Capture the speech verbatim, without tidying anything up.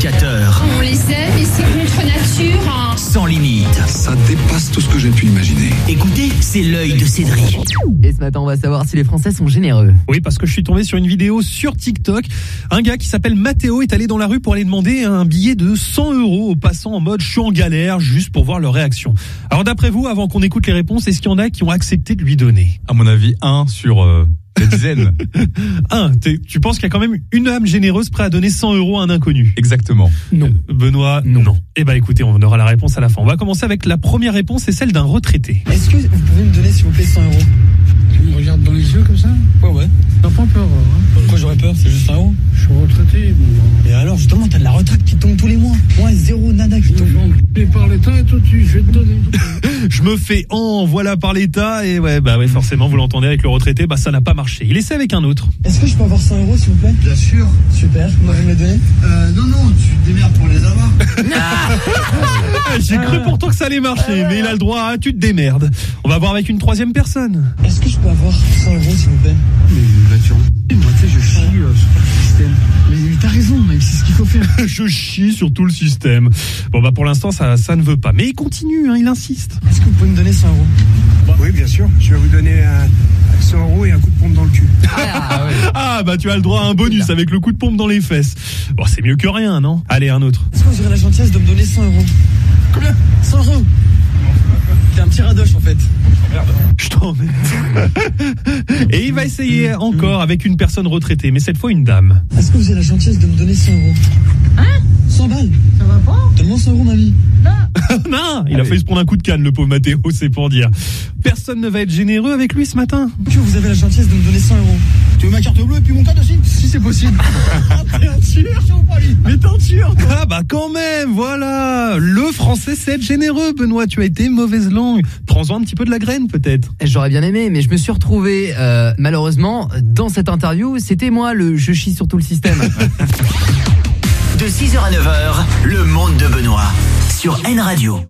éducateurs. On les aime et c'est contre nature. Hein. Sans limite. Ça dépasse tout ce que j'ai pu imaginer. Écoutez, c'est l'œil de Cédric. Et ce matin, on va savoir si les Français sont généreux. Oui, parce que je suis tombé sur une vidéo sur TikTok. Un gars qui s'appelle Mathéo est allé dans la rue pour aller demander un billet de cent euros aux passants en mode je suis en galère, juste pour voir leur réaction. Alors d'après vous, avant qu'on écoute les réponses, est-ce qu'il y en a qui ont accepté de lui donner? À mon avis, un sur euh, des dizaines. Un, tu penses qu'il y a quand même une âme généreuse prête à donner cent euros à un inconnu? Exactement. Non. Benoît, non. non. Eh ben écoutez, on aura la réponse à la fin. On va commencer avec la première réponse, c'est celle d'un retraité. Est-ce que vous pouvez me donner s'il vous plaît cent euros? Tu me regardes dans les yeux comme ça? Ouais, ouais. T'as pas peur, hein? Pourquoi j'aurais peur? C'est juste un euro. Je suis retraité, bon. Et alors, justement, t'as de la retraite qui tombe tous les mois. Moi, zéro nada qui tombe. Et par l'État, et toi, tu, je vais te donner. Je me fais en voilà par l'État, et ouais, bah ouais, forcément, vous l'entendez avec le retraité, bah ça n'a pas marché. Il essaie avec un autre. Est-ce que je peux avoir cent euros, s'il vous plaît? Bien sûr. Super, vous m'avez me les donner? Euh, non, non, tu te démerdes pour les avoir. J'ai cru pourtant que ça allait marcher, mais il a le droit à tu te démerdes. On va voir avec une troisième personne. Est-ce que je peux avoir cent euros, s'il vous plaît? Mais là, tu moi, tu sais, je chie euh, sur tout le système. Mais, mais t'as raison, mec, c'est ce qu'il faut faire. Je chie sur tout le système. Bon, bah pour l'instant, ça, ça ne veut pas. Mais il continue, hein, il insiste. Est-ce que vous pouvez me donner cent euros? Oui, bien sûr. Je vais vous donner un cent euros et un coup de pompe dans le cul. Ah, ouais. Ah, bah tu as le droit à un bonus avec le coup de pompe dans les fesses. Bon, c'est mieux que rien, non? Allez, un autre. Est-ce que vous aurez la gentillesse de me donner cent euros? Combien? cent euros. T'es un petit radoche, en fait. Je t'emmerde. Et il va essayer encore avec une personne retraitée, mais cette fois une dame. Est-ce que vous avez la gentillesse de me donner cent euros? Hein? cent balles. Ça va pas? Donne-moi cent euros, mamie. Non, il a failli se prendre un coup de canne, le pauvre Mathéo, c'est pour dire. Personne ne va être généreux avec lui ce matin. Que vous avez la gentillesse de me donner cent euros? Tu veux ma carte bleue et puis mon code aussi? Si c'est possible. T'es un tueur, mais t'es un tueur, toi. Ah bah quand même, voilà. Le français c'est être généreux, Benoît, tu as été mauvaise langue. Prends-en un petit peu de la graine peut-être. J'aurais bien aimé, mais je me suis retrouvé, euh, malheureusement, dans cette interview, c'était moi le je chie sur tout le système. De six heures à neuf heures, le monde de Benoît sur N Radio.